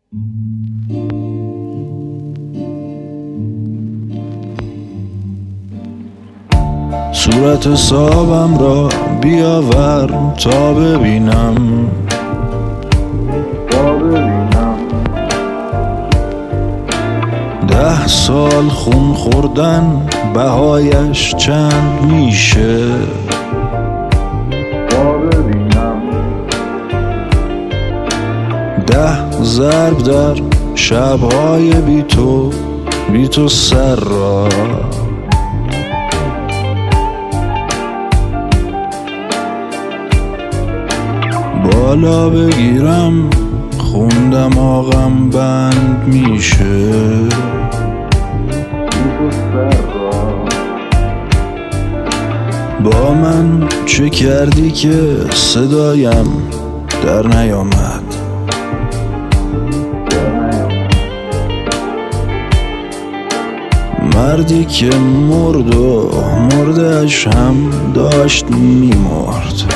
صورت صابم را بیاور تا ببینم 10 سال خون خوردن بهایش چند میشه؟ 10 ضرب در شبهای بی تو سر را بالا بگیرم خون دماغم بند میشه. با من چه کردی که صدایم در نیامد؟ مردی که مرد و مردش هم داشت میمرد.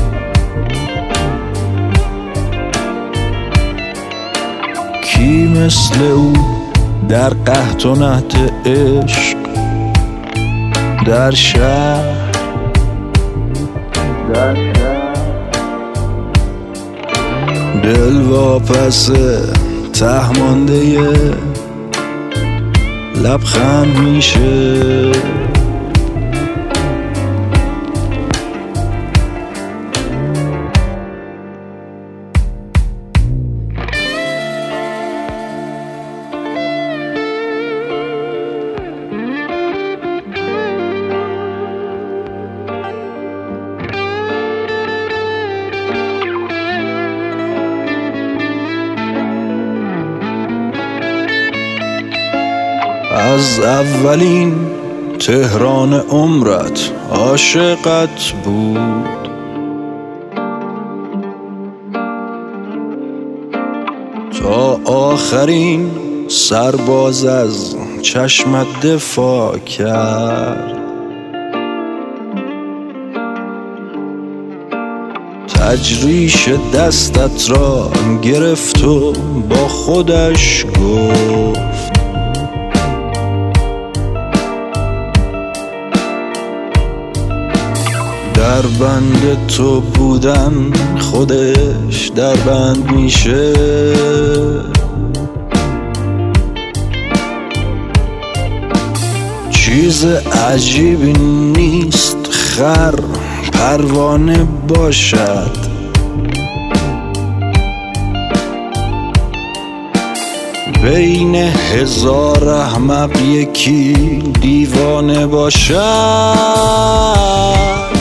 کی مثل او در قحط و نحت عشق در شهر دل واپس ته مانده لبخند میشه. از اولین تهران عمرت عاشقت بود، تا آخرین سرباز از چشمت دفاع کرد. تجریش دستت را گرفت و با خودش گفت در بند تو بودن خودش در بند میشه. چیز عجیبی نیست خر پروانه باشد، بین 1000 احمق یکی دیوانه باشد.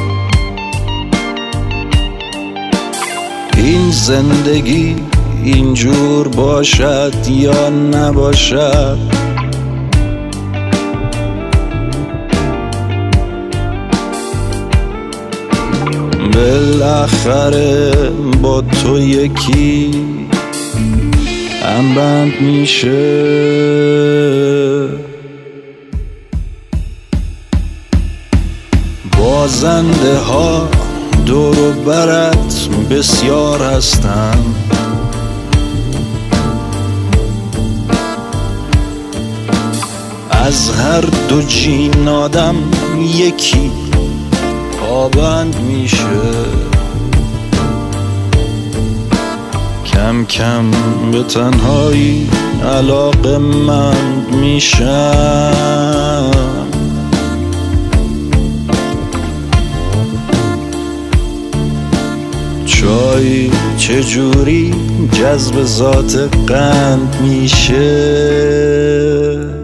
این زندگی اینجور باشد یا نباشد، بالاخره با تو یکی هم بند میشه. بازنده ها دور و برت بسیار هستن، از هر دو جین آدم یکی پابند میشه. کم کم به تنهایی علاقه‌مند میشم. چای چجوری جذب ذات قند میشه؟